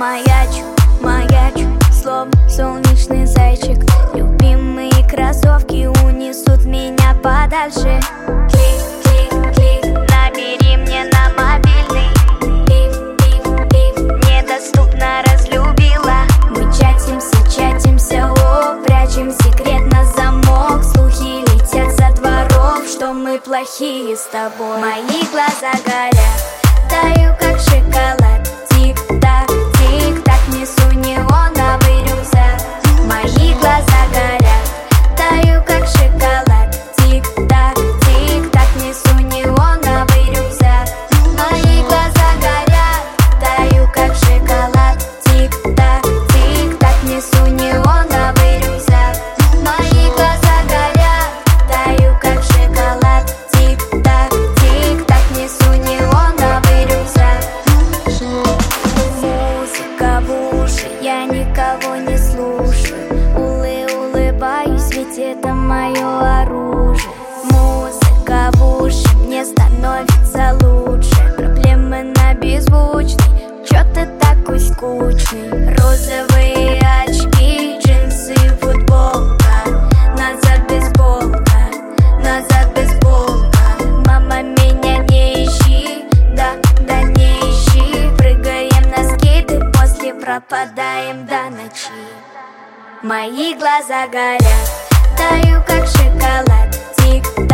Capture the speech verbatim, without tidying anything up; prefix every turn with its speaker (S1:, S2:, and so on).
S1: маячу, маячу, словно солнечный зайчик. Любимые кроссовки унесут меня подальше. Клик, клик, клик, набери мне на мобильный. Лив, лив, лив, недоступно разлюбила. Мы чатимся, чатимся, о, прячем секрет на замок. Слухи летят со дворов, что мы плохие с тобой. Мои глаза горят, таю как шоколад. Тик-так, тик-так, несу неоновый рюкзак. Мои глаза горят, таю как шоколад. Тик-так, тик-так, несу неоновый рюкзак. Мои глаза горят, таю как шоколад. Тик-так, тик-так, несу неоновый рюкзак. Мои глаза горят, таю как шоколад. Тик-так, тик-так, несу неоновый рюкзак. Музыка в уши, я никого не слушаю. Улы, улыбаюсь, ведь это мое оружие. Музыка в уши, мне становится лучше. Проблемы на беззвучной, чё ты такой скучный? Розовые очки, джинсы, футболка. Назад бейсболка, назад бейсболка. Мама, меня не ищи, да, да не ищи. Прыгаем на скейты, после пропадаем до ночи. Мои глаза горят, таю как шоколад. Тик